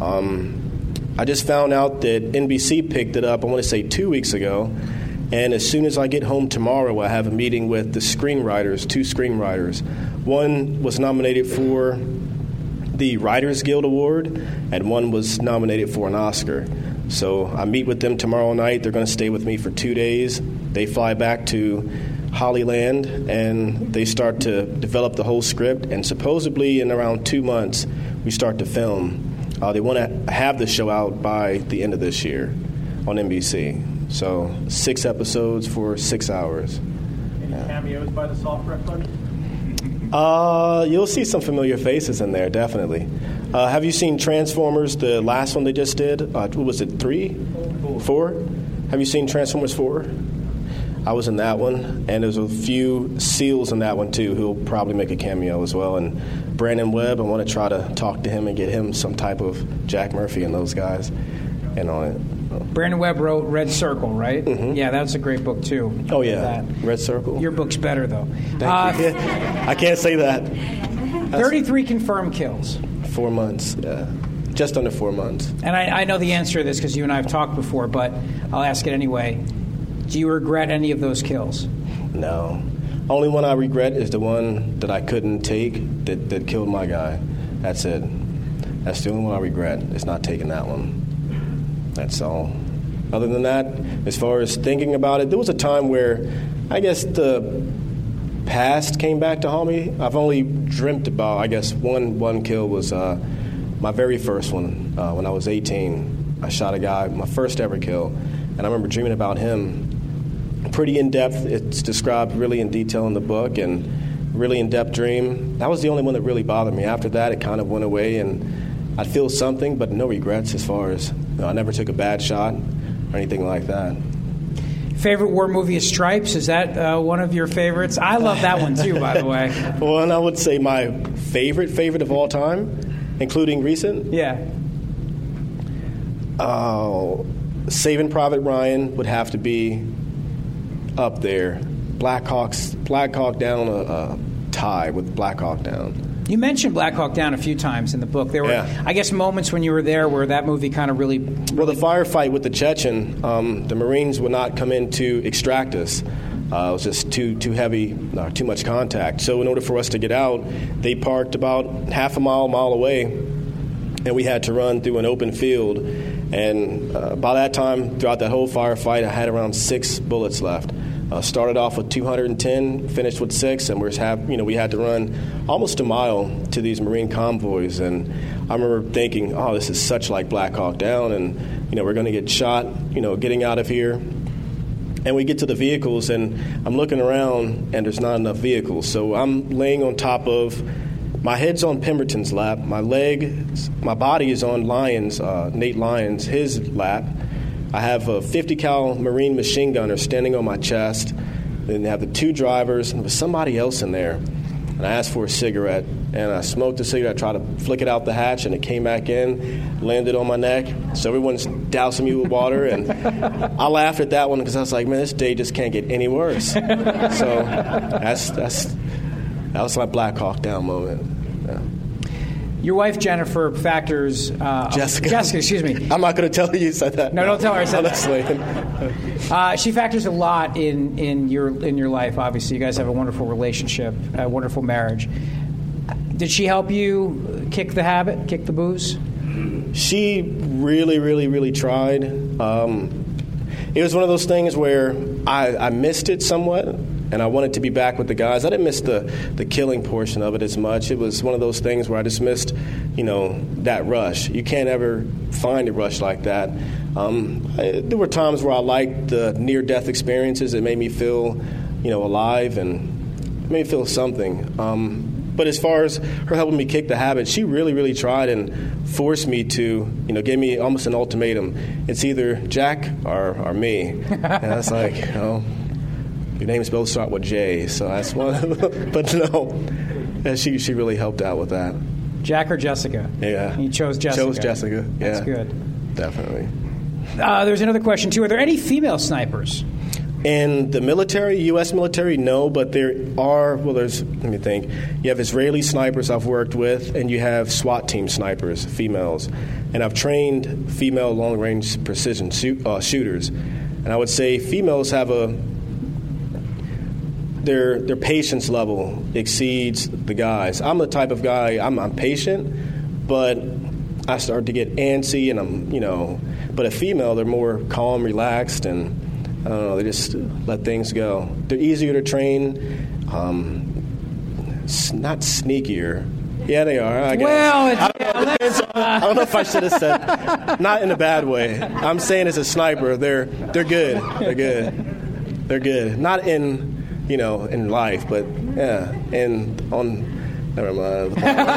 I just found out that NBC picked it up, I want to say 2 weeks ago. And as soon as I get home tomorrow, I have a meeting with the screenwriters, 2 screenwriters. One was nominated for the Writers Guild Award, and one was nominated for an Oscar. So I meet with them tomorrow night. They're going to stay with me for 2 days. They fly back to Hollyland, and they start to develop the whole script. And supposedly in around 2 months, we start to film. They want to have the show out by the end of this year on NBC. So 6 episodes for 6 hours. Any cameos by the Soft Rec Buddies? You'll see some familiar faces in there, definitely. Have you seen Transformers, the last one they just did? What was it, 3? 4? Have you seen Transformers 4? I was in that one, and there's a few SEALs in that one, too, who'll probably make a cameo as well. And Brandon Webb, I want to try to talk to him and get him some type of Jack Murphy and those guys in on it. Brandon Webb wrote Red Circle, right? Mm-hmm. Yeah, that's a great book, too. Oh, yeah. Red Circle. Your book's better, though. Thank you. I can't say that. 33 confirmed kills. 4 months, yeah. Just under 4 months. And I know the answer to this because you and I have talked before, but I'll ask it anyway. Do you regret any of those kills? No. Only one I regret is the one that I couldn't take that killed my guy. That's it. That's the only one I regret, is not taking that one. That's all. Other than that, as far as thinking about it, there was a time where I guess the past came back to haunt me. I've only dreamt about, I guess, one kill was my very first one. When I was 18, I shot a guy, my first ever kill, and I remember dreaming about him. Pretty in-depth. It's described really in detail in the book, and really in-depth dream. That was the only one that really bothered me. After that, it kind of went away, and I'd feel something, but no regrets as far as, I never took a bad shot or anything like that. Favorite war movie is Stripes? Is that one of your favorites? I love that one, too, by the way. Well, and I would say my favorite of all time, including recent? Yeah. Saving Private Ryan would have to be up there. Black Hawk Down, a tie with Black Hawk Down. You mentioned Black Hawk Down a few times in the book. There were, I guess, moments when you were there where that movie kind of really... Well, the firefight with the Chechen, the Marines would not come in to extract us. It was just too heavy, too much contact. So in order for us to get out, they parked about half a mile away, and we had to run through an open field. And by that time, throughout that whole firefight, I had around 6 bullets left. Started off with 210, finished with 6, and we had to run almost a mile to these Marine convoys. And I remember thinking, oh, this is such like Black Hawk Down, and we're going to get shot, getting out of here. And we get to the vehicles, and I'm looking around, and there's not enough vehicles. So I'm laying on top of, my head's on Pemberton's lap. My body is on Nate Lyons, his lap. I have a 50 cal Marine machine gunner standing on my chest. Then they have the 2 drivers, and there was somebody else in there. And I asked for a cigarette, and I smoked the cigarette, tried to flick it out the hatch, and it came back in, landed on my neck. So everyone's dousing me with water, and I laughed at that one because I was like, man, this day just can't get any worse. So that was my Black Hawk Down moment. Yeah. Your wife, Jennifer, factors... Jessica, excuse me. I'm not going to tell her you said that. No, don't tell her I said honestly. that. She factors a lot in your life, obviously. You guys have a wonderful relationship, a wonderful marriage. Did she help you kick the habit, kick the booze? She really, really, really tried. It was one of those things where I missed it somewhat, and I wanted to be back with the guys. I didn't miss the killing portion of it as much. It was one of those things where I just missed, that rush. You can't ever find a rush like that. There were times where I liked the near-death experiences. It made me feel, alive and made me feel something. But as far as her helping me kick the habit, she really, really tried and forced me to, gave me almost an ultimatum. It's either Jack or me. And I was like, your names both start with J, so that's one. But no, she really helped out with that. Jack or Jessica? Yeah. You chose Jessica. Chose Jessica, yeah. That's good. Definitely. There's another question, too. Are there any female snipers? In the military, U.S. military, no, but there are, let me think. You have Israeli snipers I've worked with, and you have SWAT team snipers, females. And I've trained female long-range precision shooters. And I would say females have their patience level exceeds the guys. I'm the type of guy, I'm patient, but I start to get antsy, and but a female, they're more calm, relaxed, and I don't know, they just let things go. They're easier to train, not sneakier. Yeah, they are, I guess. Well, I don't know if I should have said, not in a bad way. I'm saying as a sniper, they're good. They're good. They're good. Not in, in life, but yeah, never mind.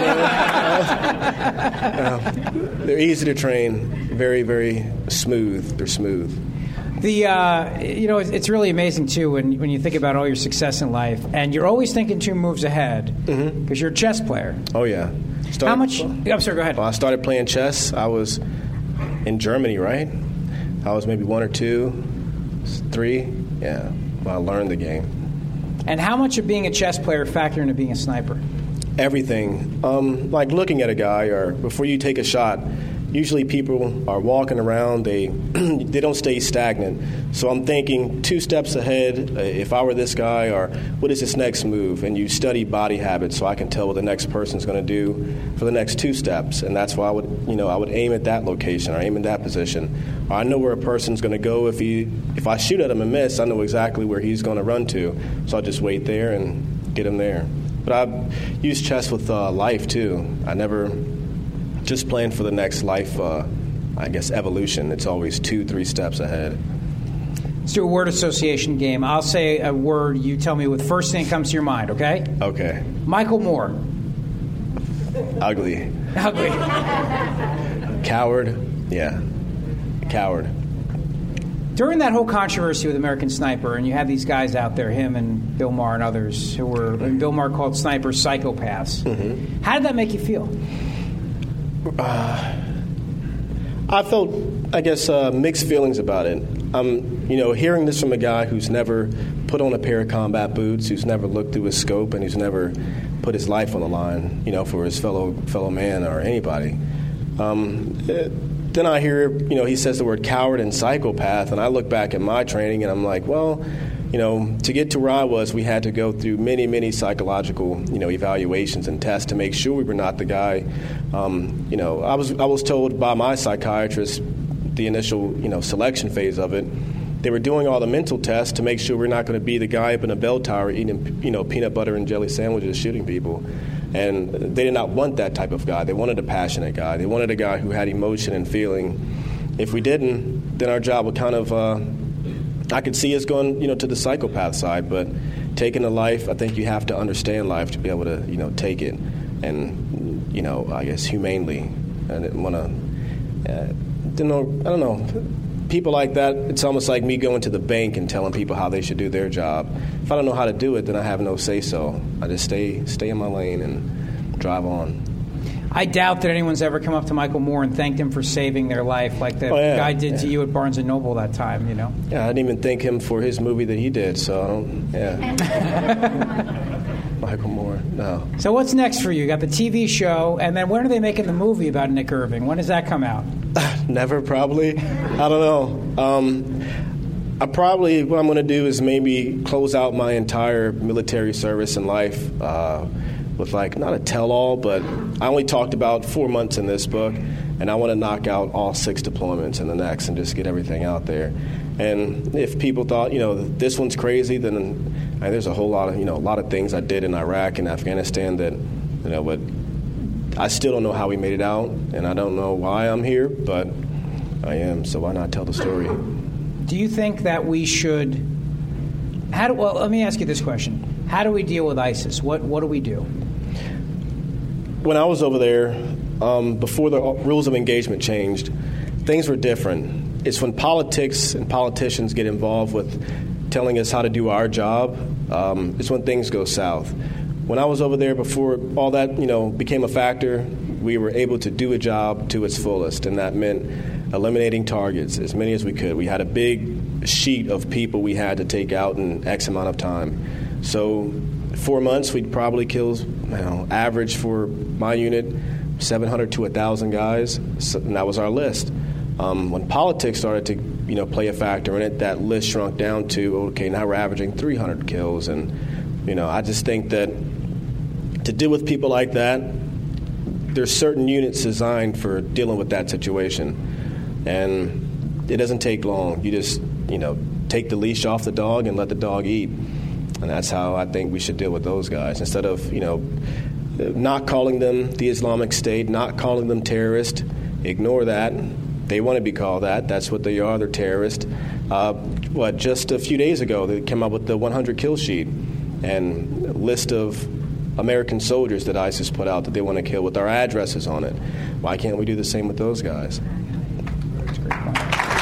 They're easy to train, very, very smooth. They're smooth. It's really amazing, too, when you think about all your success in life, and you're always thinking 2 moves ahead, because you're a chess player. Oh, yeah. How much? I'm sorry, go ahead. Well, I started playing chess. I was in Germany, right? I was maybe 1 or 2, 3. Yeah, well, I learned the game. And how much of being a chess player factor into being a sniper? Everything. Like looking at a guy, or before you take a shot, usually people are walking around, they don't stay stagnant. So I'm thinking 2 steps ahead, if I were this guy, or what is this next move? And you study body habits so I can tell what the next person's going to do for the next 2 steps. And that's why I would aim at that location, or aim in that position. Or I know where a person's going to go. If I shoot at him and miss, I know exactly where he's going to run to. So I'll just wait there and get him there. But I've used chess with life, too. I never just playing for the next life, evolution. It's always 2-3 steps ahead. Let's do a word association game. I'll say a word. You tell me what the first thing that comes to your mind, okay? Okay. Michael Moore. Ugly. Ugly. Coward. Yeah. Coward. During that whole controversy with American Sniper, and you had these guys out there, him and Bill Maher and others, Bill Maher called snipers psychopaths. Mm-hmm. How did that make you feel? I felt, mixed feelings about it. Hearing this from a guy who's never put on a pair of combat boots, who's never looked through his scope, and who's never put his life on the line, for his fellow man or anybody. Then I hear, he says the word coward and psychopath, and I look back at my training, and I'm like, well, to get to where I was, we had to go through many, many psychological, evaluations and tests to make sure we were not the guy. I was told by my psychiatrist, the initial, selection phase of it, they were doing all the mental tests to make sure we're not going to be the guy up in a bell tower eating, peanut butter and jelly sandwiches, shooting people. And they did not want that type of guy. They wanted a passionate guy. They wanted a guy who had emotion and feeling. If we didn't, then our job would kind of I could see us going, to the psychopath side, but taking a life, I think you have to understand life to be able to, take it, and I guess humanely. I didn't want to. I don't know. People like that, it's almost like me going to the bank and telling people how they should do their job. If I don't know how to do it, then I have no say-so. I just stay in my lane and drive on. I doubt that anyone's ever come up to Michael Moore and thanked him for saving their life like the guy did to you at Barnes & Noble that time, Yeah, I didn't even thank him for his movie that he did, so I don't, Michael Moore, no. So what's next for you? You got the TV show, and then when are they making the movie about Nick Irving? When does that come out? Never, probably. I don't know. What I'm going to do is maybe close out my entire military service and life with not a tell-all, but I only talked about 4 months in this book, and I want to knock out all 6 deployments in the next and just get everything out there. And if people thought, this one's crazy, then there's a whole lot of things I did in Iraq and Afghanistan that, but I still don't know how we made it out, and I don't know why I'm here, but I am, so why not tell the story? Do you think that we should... let me ask you this question. How do we deal with ISIS? What do we do? When I was over there, before the rules of engagement changed, things were different. It's when politics and politicians get involved with telling us how to do our job, it's when things go south. When I was over there, before all that, became a factor, we were able to do a job to its fullest, and that meant eliminating targets, as many as we could. We had a big sheet of people we had to take out in X amount of time. So 4 months, we'd probably kill, average for my unit, 700 to 1,000 guys, and that was our list. When politics started to, play a factor in it, that list shrunk down to, okay, now we're averaging 300 kills, and, I just think that to deal with people like that, there's certain units designed for dealing with that situation, and it doesn't take long. You just, take the leash off the dog and let the dog eat. And that's how I think we should deal with those guys. Instead of, not calling them the Islamic State, not calling them terrorists, ignore that. They want to be called that. That's what they are. They're terrorists. Just a few days ago, they came up with the 100 kill sheet and a list of American soldiers that ISIS put out that they want to kill with our addresses on it. Why can't we do the same with those guys? That's a great point.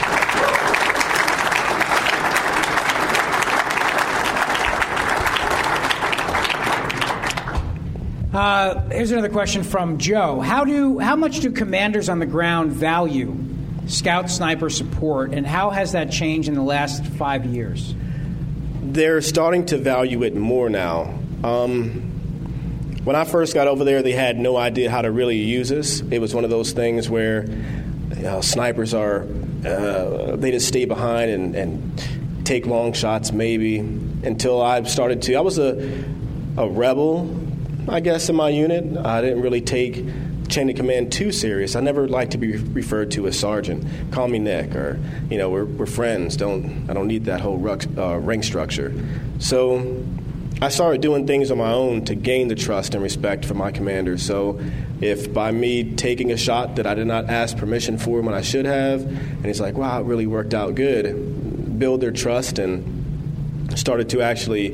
Here's another question from Joe. How much do commanders on the ground value scout sniper support, and how has that changed in the last 5 years? They're starting to value it more now. When I first got over there, they had no idea how to really use us. It was one of those things where snipers are, they just stay behind and take long shots maybe, until I started to. I was a rebel, I guess, in my unit. I didn't really take chain of command too serious. I never liked to be referred to as sergeant. Call me Nick, or we're friends. I don't need that whole rank structure. So I started doing things on my own to gain the trust and respect from my commanders. So if by me taking a shot that I did not ask permission for when I should have, and he's like, wow, it really worked out good, build their trust, and started to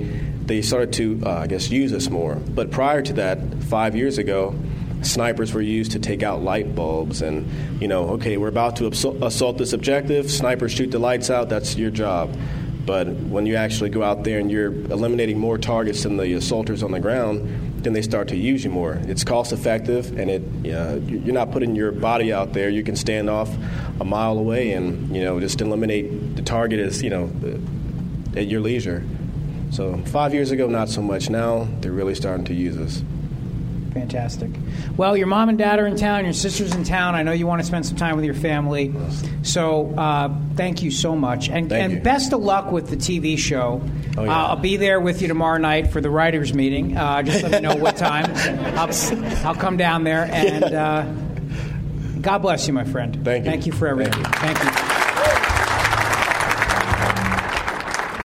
use us more. But prior to that, 5 years ago, snipers were used to take out light bulbs, and okay, we're about to assault this objective, snipers shoot the lights out, that's your job. But when you actually go out there and you're eliminating more targets than the assaulters on the ground, then they start to use you more. It's cost effective, and you're not putting your body out there. You can stand off a mile away and just eliminate the target at your leisure. So 5 years ago, not so much. Now they're really starting to use us. Fantastic. Well, your mom and dad are in town, your sister's in town. I know you want to spend some time with your family. So thank you so much. And best of luck with the TV show. Oh, yeah. I'll be there with you tomorrow night for the writers' meeting. Just let me know what time. I'll come down there. And God bless you, my friend. Thank you. Thank you for everything. Thank you.